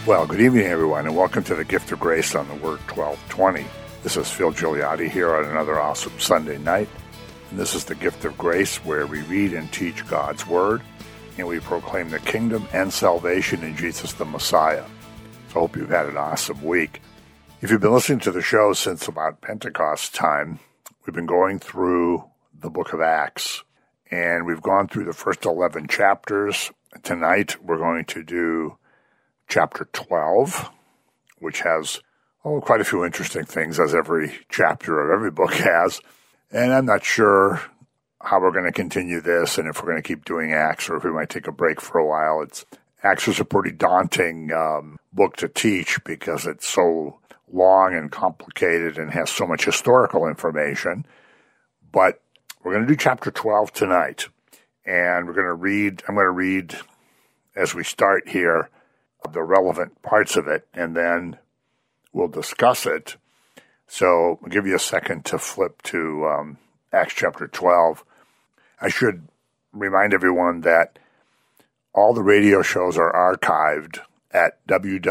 Well, good evening, everyone, and welcome to the Gift of Grace on the Word 1220. This is Phil Gigliotti here on another awesome Sunday night, and this is the Gift of Grace, where we read and teach God's Word, and we proclaim the kingdom and salvation in Jesus the Messiah. So I hope you've had an awesome week. If you've been listening to the show since about Pentecost time, we've been going through the book of Acts, and we've gone through the first 11 chapters. Tonight, we're going to do chapter 12, which has quite a few interesting things, as every chapter of every book has. And I'm not sure how we're going to continue this and if we're going to keep doing Acts or if we might take a break for a while. Acts is a pretty daunting book to teach because it's so long and complicated and has so much historical information. But we're going to do chapter 12 tonight. And I'm going to read as we start here the relevant parts of it, and then we'll discuss it. So I'll give you a second to flip to Acts chapter 12. I should remind everyone that all the radio shows are archived at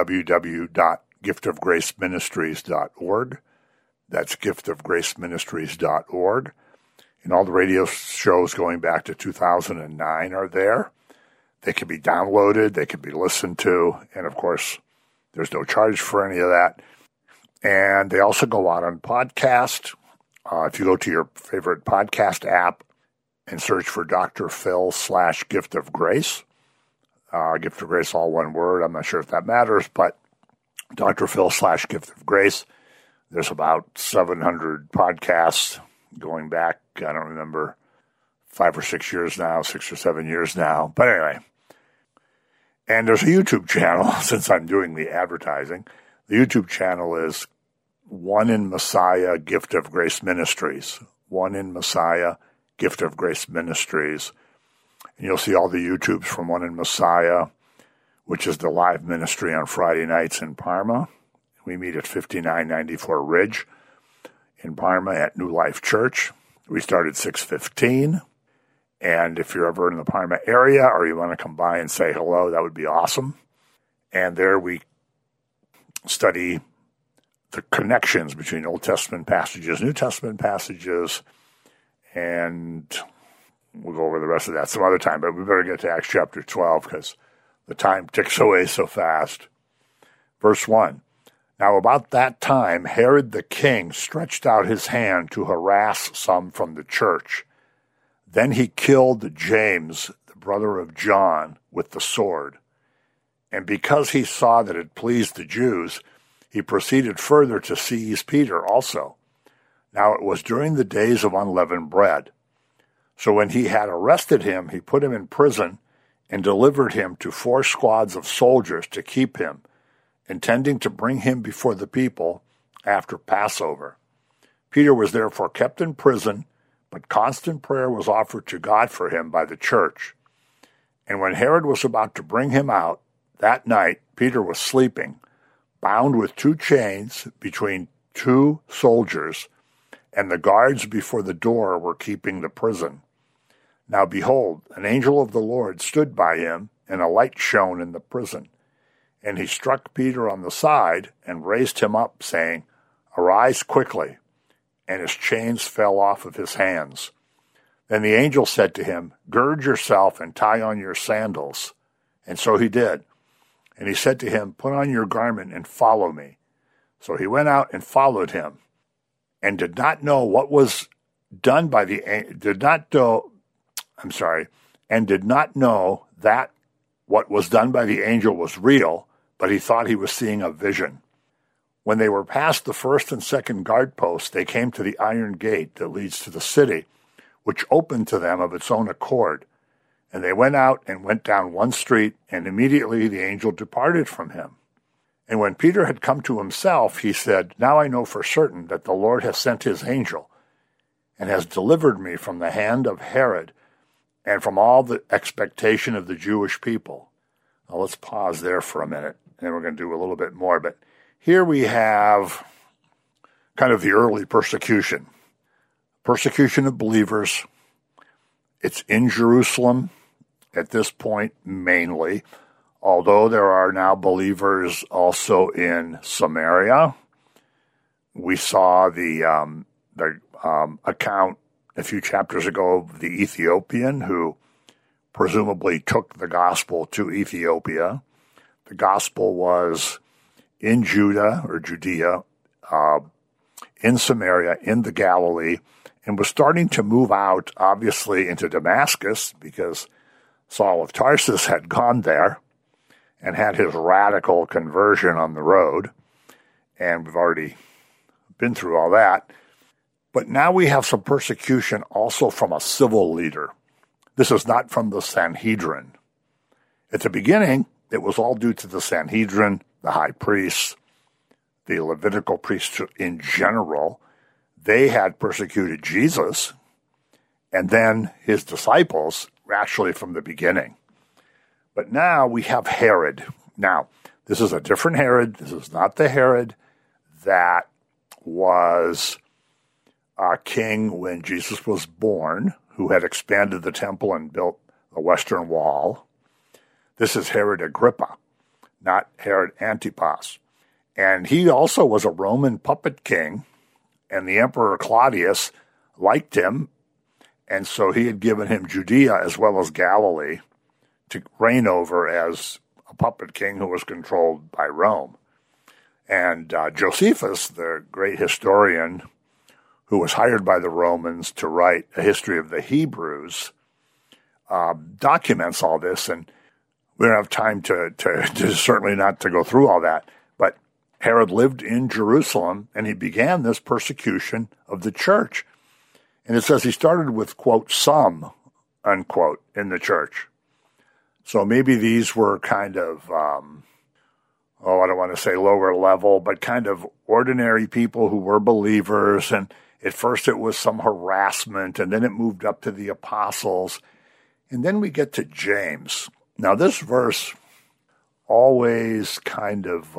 www.giftofgraceministries.org. That's giftofgraceministries.org. And all the radio shows going back to 2009 are there. They can be downloaded, they can be listened to, and of course, there's no charge for any of that. And they also go out on podcast. If you go to your favorite podcast app and search for Dr. Phil / Gift of Grace, Gift of Grace, all one word. I'm not sure if that matters, but Dr. Phil / Gift of Grace. There's about 700 podcasts going back, I don't remember, 5 or 6 years now, 6 or 7 years now. But anyway. And there's a YouTube channel, since I'm doing the advertising. The YouTube channel is One in Messiah Gift of Grace Ministries. One in Messiah Gift of Grace Ministries. And you'll see all the YouTubes from One in Messiah, which is the live ministry on Friday nights in Parma. We meet at 5994 Ridge in Parma at New Life Church. We start at 6:15. And if you're ever in the Parma area or you want to come by and say hello, that would be awesome. And there we study the connections between Old Testament passages, New Testament passages, and we'll go over the rest of that some other time. But we better get to Acts chapter 12 because the time ticks away so fast. Verse 1. Now about that time, Herod the king stretched out his hand to harass some from the church. Then he killed James, the brother of John, with the sword. And because he saw that it pleased the Jews, he proceeded further to seize Peter also. Now it was during the days of unleavened bread. So when he had arrested him, he put him in prison and delivered him to 4 squads of soldiers to keep him, intending to bring him before the people after Passover. Peter was therefore kept in prison, but constant prayer was offered to God for him by the church. And when Herod was about to bring him out, that night Peter was sleeping, bound with 2 chains between 2 soldiers, and the guards before the door were keeping the prison. Now behold, an angel of the Lord stood by him, and a light shone in the prison. And he struck Peter on the side and raised him up, saying, Arise quickly. And his chains fell off of his hands. Then the angel said to him, Gird yourself and tie on your sandals. And so he did. And he said to him, Put on your garment and follow me. So he went out and followed him, and did not know what was done by the that what was done by the angel was real, but he thought he was seeing a vision. When they were past the first and second guard posts, they came to the iron gate that leads to the city, which opened to them of its own accord. And they went out and went down one street, and immediately the angel departed from him. And when Peter had come to himself, he said, Now I know for certain that the Lord has sent his angel, and has delivered me from the hand of Herod, and from all the expectation of the Jewish people. Now let's pause there for a minute, and we're going to do a little bit more, but here we have kind of the early persecution of believers. It's in Jerusalem at this point mainly, Although there are now believers also in Samaria, we saw the account a few chapters ago of the Ethiopian who presumably took the gospel to Ethiopia. The gospel was in Judah or Judea, in Samaria, in the Galilee, and was starting to move out, obviously, into Damascus because Saul of Tarsus had gone there and had his radical conversion on the road. And we've already been through all that. But now we have some persecution also from a civil leader. This is not from the Sanhedrin. At the beginning, it was all due to the Sanhedrin, the high priests, the Levitical priests in general. They had persecuted Jesus, and then his disciples, actually from the beginning. But now we have Herod. Now, this is a different Herod. This is not the Herod that was king when Jesus was born, who had expanded the temple and built the Western Wall. This is Herod Agrippa, not Herod Antipas. And he also was a Roman puppet king, and the Emperor Claudius liked him, and so he had given him Judea as well as Galilee to reign over as a puppet king who was controlled by Rome. And Josephus, the great historian who was hired by the Romans to write a history of the Hebrews, documents all this, and we don't have time to certainly not to go through all that. But Herod lived in Jerusalem, and he began this persecution of the church. And it says he started with, quote, some, unquote, in the church. So maybe these were kind of, I don't want to say lower level, but kind of ordinary people who were believers. And at first it was some harassment, and then it moved up to the apostles. And then we get to James. Now, this verse always kind of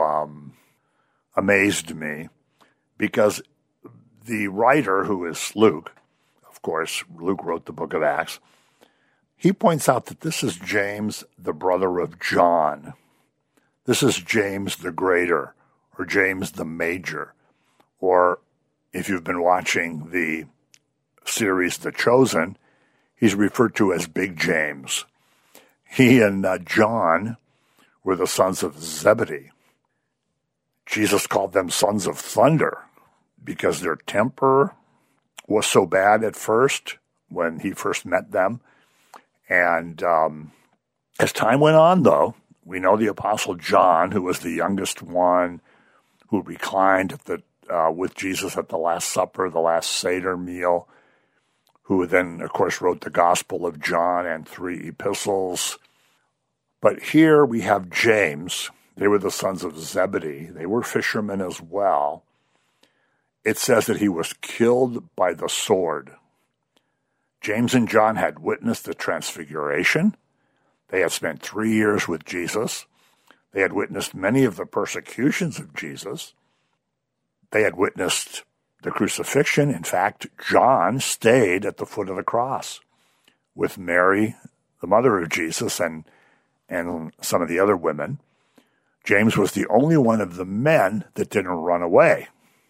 amazed me because the writer, who is Luke, of course, Luke wrote the book of Acts, he points out that this is James, the brother of John. This is James the Greater, or James the Major, or if you've been watching the series The Chosen, he's referred to as Big James. He and John were the sons of Zebedee. Jesus called them sons of thunder because their temper was so bad at first when he first met them. And as time went on, though, we know the Apostle John, who was the youngest one, who reclined with Jesus at the Last Supper, the last Seder meal, who then, of course, wrote the Gospel of John and 3 epistles. But here we have James. They were the sons of Zebedee. They were fishermen as well. It says that he was killed by the sword. James and John had witnessed the transfiguration. They had spent 3 years with Jesus. They had witnessed many of the persecutions of Jesus. They had witnessed the crucifixion. In fact, John stayed at the foot of the cross with Mary, the mother of Jesus, and some of the other women. James was the only one of the men that didn't run away.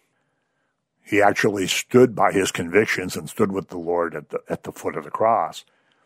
He actually stood by his convictions and stood with the Lord at the foot of the cross.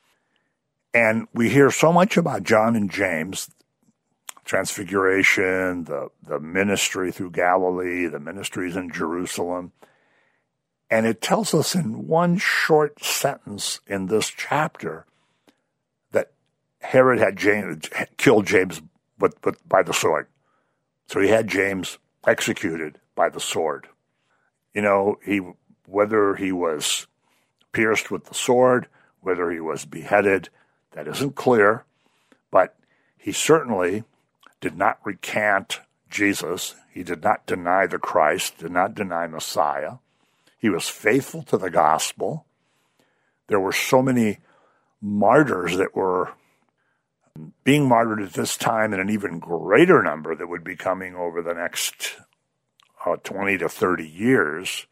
And we hear so much about John and James, transfiguration, the ministry through Galilee, the ministries in Jerusalem. And it tells us in one short sentence in this chapter that Herod had killed James by the sword. So he had James executed by the sword. You know, whether he was pierced with the sword, whether he was beheaded, that isn't clear, but he certainly did not recant Jesus. He did not deny the Christ, did not deny Messiah. He was faithful to the gospel. There were so many martyrs that were being martyred at this time, and an even greater number that would be coming over the next 20 to 30 years,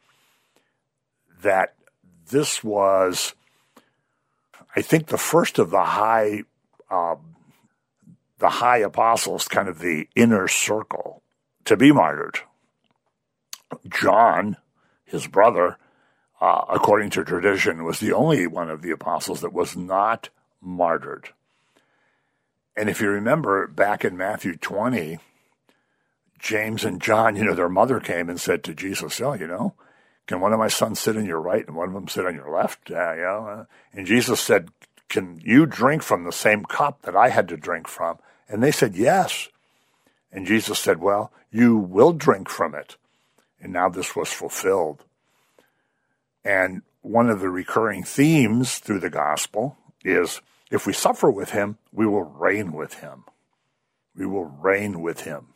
that this was, I think, the first of the the high apostles, kind of the inner circle, to be martyred. John, his brother, according to tradition, was the only one of the apostles that was not martyred. And if you remember back in Matthew 20, James and John, their mother came and said to Jesus, can one of my sons sit on your right and one of them sit on your left? And Jesus said, can you drink from the same cup that I had to drink from? And they said, yes. And Jesus said, well, you will drink from it. And now this was fulfilled. And one of the recurring themes through the gospel is, if we suffer with him, we will reign with him. We will reign with him.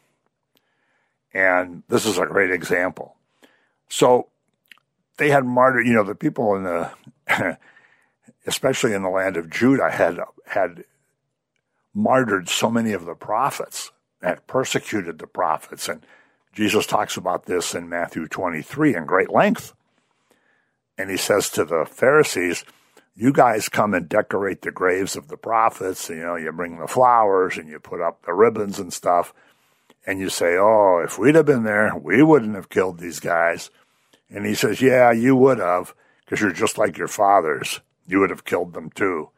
And this is a great example. So they had martyred, the people in the, especially in the land of Judah, had martyred so many of the prophets, had persecuted the prophets. And Jesus talks about this in Matthew 23 in great length. And he says to the Pharisees, you guys come and decorate the graves of the prophets. You bring the flowers and you put up the ribbons and stuff. And you say, oh, if we'd have been there, we wouldn't have killed these guys. And he says, yeah, you would have, because you're just like your fathers. You would have killed them too.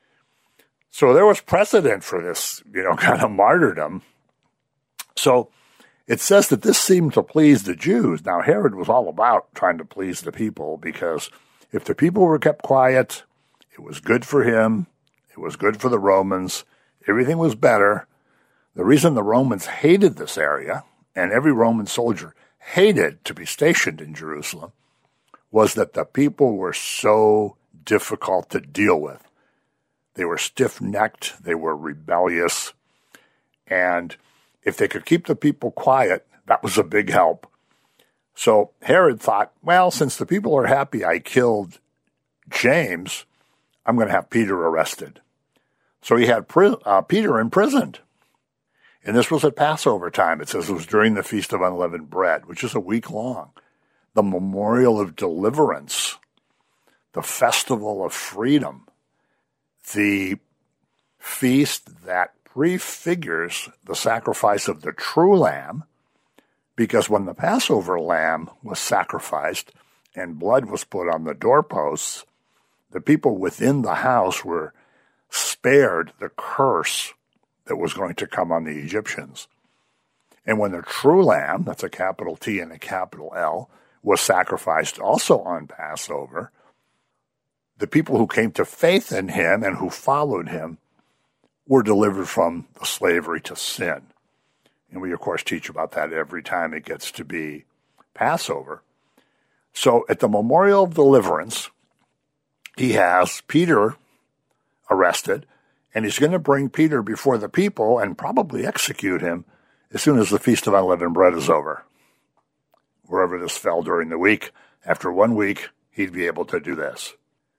So there was precedent for this, kind of martyrdom. So it says that this seemed to please the Jews. Now, Herod was all about trying to please the people, because if the people were kept quiet, it was good for him. It was good for the Romans. Everything was better. The reason the Romans hated this area, and every Roman soldier hated to be stationed in Jerusalem, was that the people were so difficult to deal with. They were stiff-necked. They were rebellious. And if they could keep the people quiet, that was a big help. So Herod thought, well, since the people are happy I killed James, I'm going to have Peter arrested. So he had Peter imprisoned. And this was at Passover time. It says it was during the Feast of Unleavened Bread, which is a week long. The memorial of deliverance, the festival of freedom, the feast that prefigures the sacrifice of the true lamb, because when the Passover lamb was sacrificed and blood was put on the doorposts, the people within the house were spared the curse that was going to come on the Egyptians. And when the true lamb, that's a capital T and a capital L, was sacrificed also on Passover, the people who came to faith in him and who followed him were delivered from the slavery to sin. And we, of course, teach about that every time it gets to be Passover. So at the memorial of deliverance, he has Peter arrested, and he's going to bring Peter before the people and probably execute him as soon as the Feast of Unleavened Bread is over. Wherever this fell during the week, after 1 week, he'd be able to do this.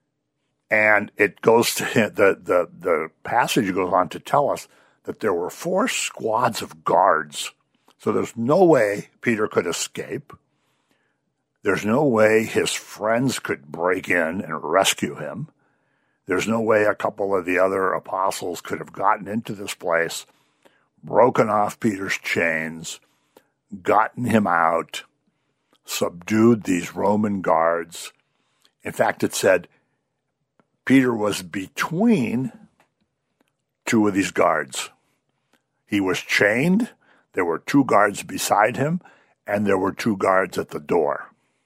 And it goes to the passage goes on to tell us that there were 4 squads of guards. So there's no way Peter could escape. There's no way his friends could break in and rescue him. There's no way a couple of the other apostles could have gotten into this place, broken off Peter's chains, gotten him out, subdued these Roman guards. In fact, it said Peter was between 2 of these guards. He was chained. There were 2 guards beside him, and there were 2 guards at the door.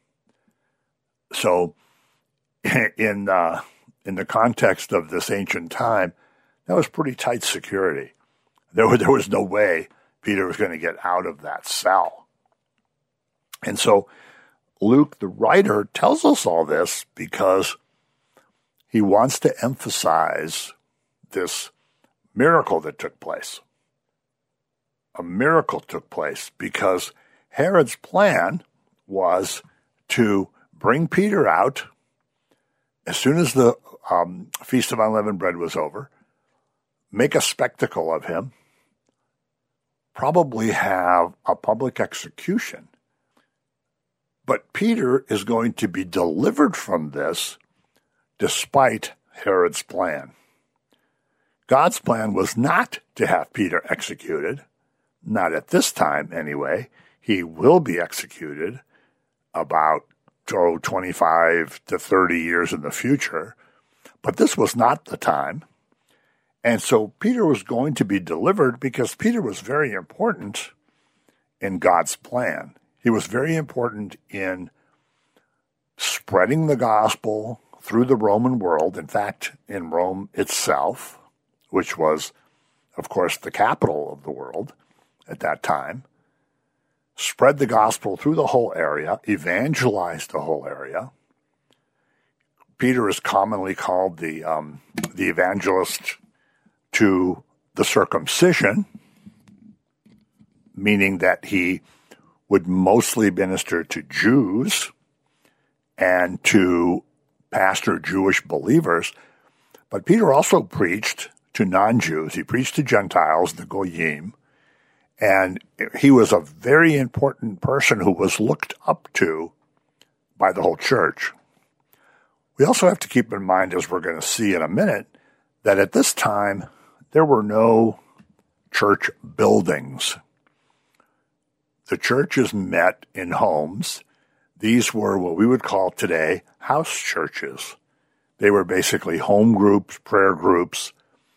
So in the context of this ancient time, that was pretty tight security. There was no way Peter was going to get out of that cell. And so Luke, the writer, tells us all this because he wants to emphasize this miracle that took place. A miracle took place because Herod's plan was to bring Peter out as soon as the Feast of Unleavened Bread was over, make a spectacle of him, probably have a public execution. But Peter is going to be delivered from this despite Herod's plan. God's plan was not to have Peter executed, not at this time anyway. He will be executed about 25 to 30 years in the future, but this was not the time. And so Peter was going to be delivered because Peter was very important in God's plan. He was very important in spreading the gospel through the Roman world, in fact, in Rome itself, which was, of course, the capital of the world at that time, spread the gospel through the whole area, evangelized the whole area. Peter is commonly called the evangelist to the circumcision, meaning that he would mostly minister to Jews and to pastor Jewish believers. But Peter also preached to non-Jews. He preached to Gentiles, the Goyim, and he was a very important person who was looked up to by the whole church. We also have to keep in mind, as we're going to see in a minute, that at this time there were no church buildings. The churches met in homes. These were what we would call today house churches. They were basically home groups, prayer groups.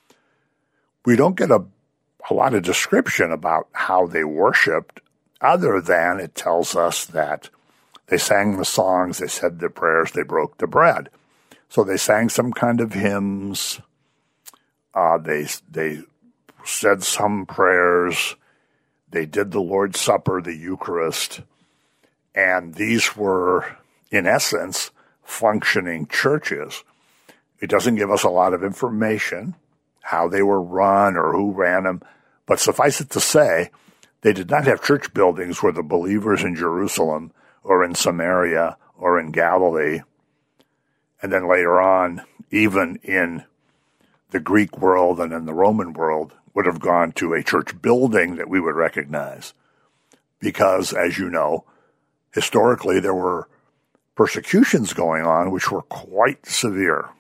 We don't get a lot of description about how they worshiped, other than it tells us that they sang the songs, they said the prayers, they broke the bread. So they sang some kind of hymns, they said some prayers, they did the Lord's Supper, the Eucharist, and these were, in essence, functioning churches. It doesn't give us a lot of information, how they were run or who ran them, but suffice it to say, they did not have church buildings where the believers in Jerusalem or in Samaria or in Galilee, and then later on, even in the Greek world and in the Roman world, would have gone to a church building that we would recognize. Because, as you know, historically there were persecutions going on which were quite severe.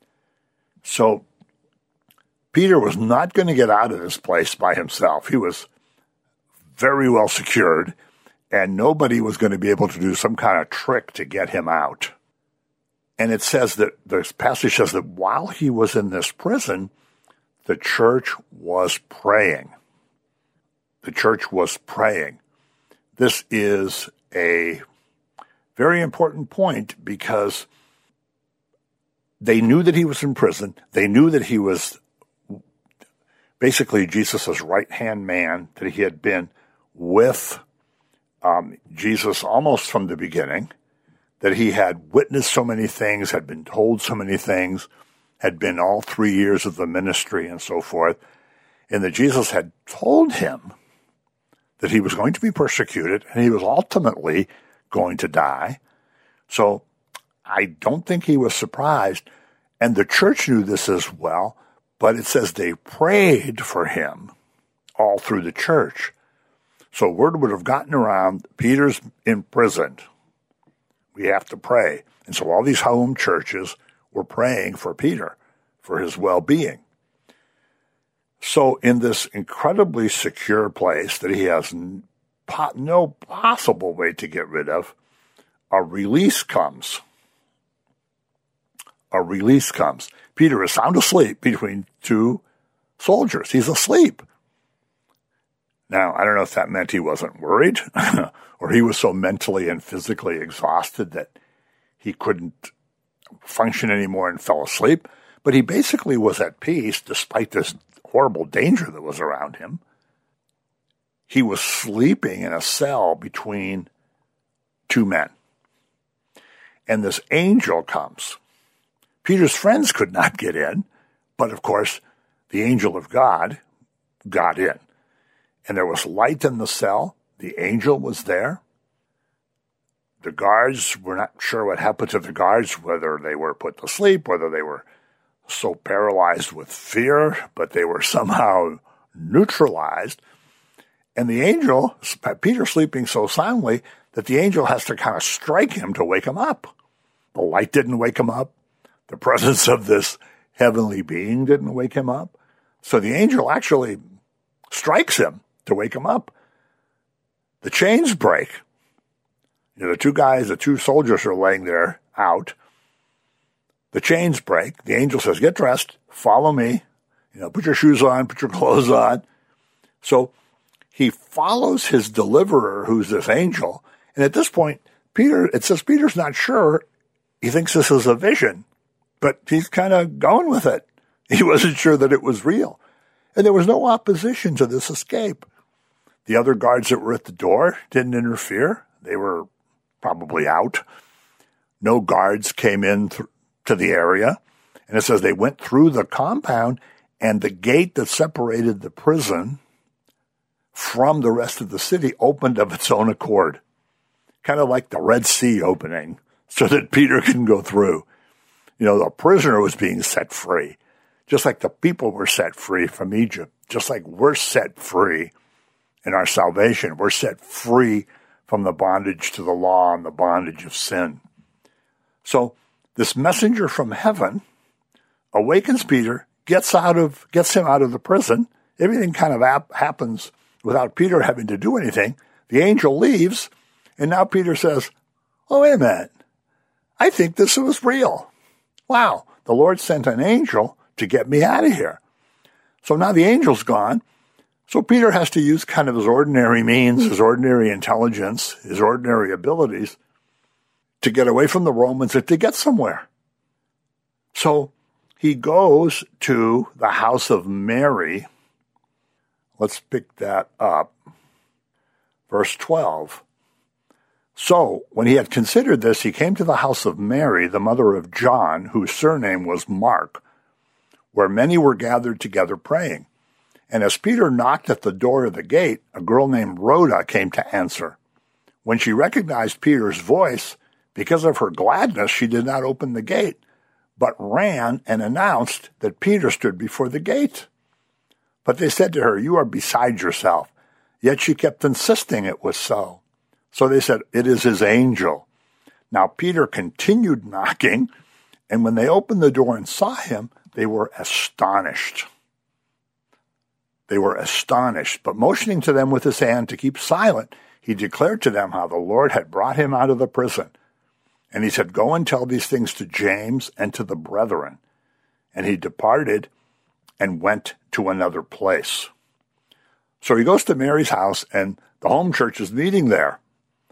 So Peter was not going to get out of this place by himself. He was very well secured, and nobody was going to be able to do some kind of trick to get him out. And it says that, this passage says that while he was in this prison, the church was praying. The church was praying. This is a very important point because they knew that he was in prison. They knew that he was basically Jesus' right-hand man, that he had been with Jesus almost from the beginning, that he had witnessed so many things, had been told so many things, had been all 3 years of the ministry and so forth, and that Jesus had told him that he was going to be persecuted and he was ultimately going to die. So I don't think he was surprised, and the church knew this as well, but it says they prayed for him all through the church. So word would have gotten around, Peter's imprisoned. We have to pray. And so all these home churches were praying for Peter, for his well-being. So in this incredibly secure place that he has no possible way to get rid of, a release comes. A release comes. Peter is sound asleep between two soldiers. He's asleep. Now, I don't know if that meant he wasn't worried or he was so mentally and physically exhausted that he couldn't function anymore and fell asleep. But he basically was at peace despite this horrible danger that was around him. He was sleeping in a cell between two men. And this angel comes. Peter's friends could not get in, but of course, the angel of God got in. And there was light in the cell. The angel was there. The guards were not sure what happened to the guards, whether they were put to sleep, whether they were so paralyzed with fear, but they were somehow neutralized. And the angel, Peter sleeping so soundly that the angel has to kind of strike him to wake him up. The light didn't wake him up. The presence of this heavenly being didn't wake him up. So the angel actually strikes him to wake him up. The chains break. The two soldiers are laying there out. The chains break. The angel says, get dressed, follow me. Put your shoes on, put your clothes on. So he follows his deliverer, who's this angel. And at this point, it says Peter's not sure. He thinks this is a vision, but he's kind of going with it. He wasn't sure that it was real. And there was no opposition to this escape. The other guards that were at the door didn't interfere. They were probably out. No guards came in to the area. And it says they went through the compound, and the gate that separated the prison from the rest of the city opened of its own accord, kind of like the Red Sea opening, so that Peter can go through. The prisoner was being set free, just like the people were set free from Egypt, just like we're set free in our salvation. We're set free from the bondage to the law and the bondage of sin. So this messenger from heaven awakens Peter, gets him out of the prison. Everything kind of happens without Peter having to do anything. The angel leaves, and now Peter says, oh, wait a minute. I think this was real. Wow, the Lord sent an angel to get me out of here. So now the angel's gone. So Peter has to use kind of his ordinary means, his ordinary intelligence, his ordinary abilities to get away from the Romans and to get somewhere. So he goes to the house of Mary. Let's pick that up. Verse 12. So when he had considered this, he came to the house of Mary, the mother of John, whose surname was Mark, where many were gathered together praying. And as Peter knocked at the door of the gate, a girl named Rhoda came to answer. When she recognized Peter's voice, because of her gladness, she did not open the gate, but ran and announced that Peter stood before the gate. But they said to her, you are beside yourself. Yet she kept insisting it was so. So they said, it is his angel. Now Peter continued knocking, and when they opened the door and saw him, they were astonished. But motioning to them with his hand to keep silent, he declared to them how the Lord had brought him out of the prison. And he said, go and tell these things to James and to the brethren. And he departed and went to another place. So he goes to Mary's house, and the home church is meeting there.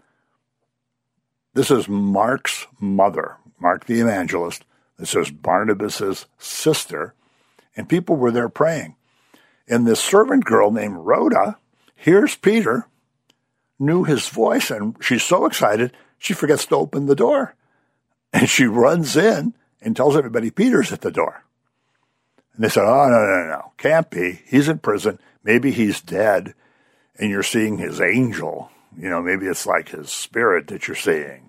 This is Mark's mother, Mark the evangelist. This is Barnabas' sister, and people were there praying. And this servant girl named Rhoda hears Peter, knew his voice, and she's so excited, she forgets to open the door. And she runs in and tells everybody Peter's at the door. And they said, oh, no, can't be. He's in prison. Maybe he's dead, and you're seeing his angel. Maybe it's like his spirit that you're seeing.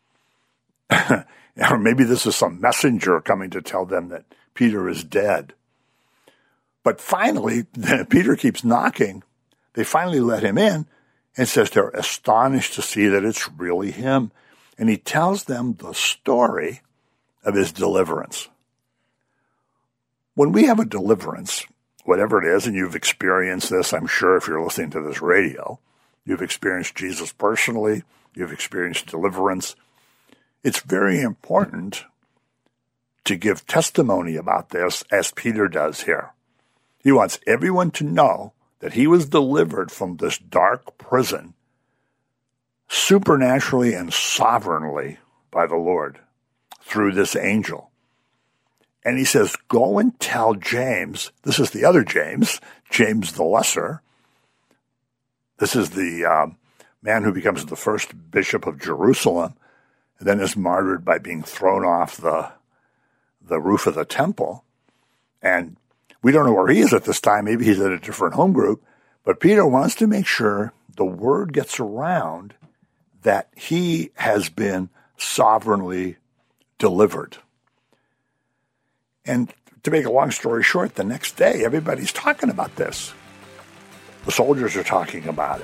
Or maybe this is some messenger coming to tell them that Peter is dead. But finally, Peter keeps knocking. They finally let him in and says they're astonished to see that it's really him. And he tells them the story of his deliverance. When we have a deliverance, whatever it is, and you've experienced this, I'm sure if you're listening to this radio, you've experienced Jesus personally, you've experienced deliverance. It's very important to give testimony about this, as Peter does here. He wants everyone to know that he was delivered from this dark prison supernaturally and sovereignly by the Lord through this angel. And he says, go and tell James, this is the other James, James the Lesser. This is the man who becomes the first bishop of Jerusalem and then is martyred by being thrown off the roof of the temple. And we don't know where he is at this time. Maybe he's at a different home group. But Peter wants to make sure the word gets around that he has been sovereignly delivered. And to make a long story short, the next day, everybody's talking about this. The soldiers are talking about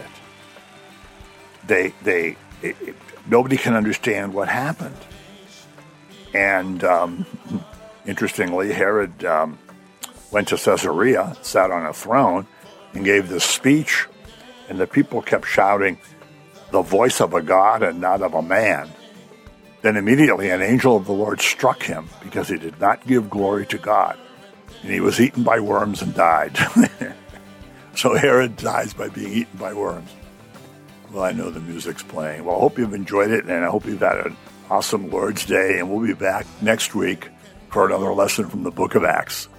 it. Nobody can understand what happened. And interestingly, Herod went to Caesarea, sat on a throne, and gave this speech, and the people kept shouting, "The voice of a God and not of a man." Then immediately an angel of the Lord struck him because he did not give glory to God, and he was eaten by worms and died. So Herod dies by being eaten by worms. Well, I know the music's playing. Well, I hope you've enjoyed it, and I hope you've had an awesome Lord's Day, and we'll be back next week for another lesson from the book of Acts.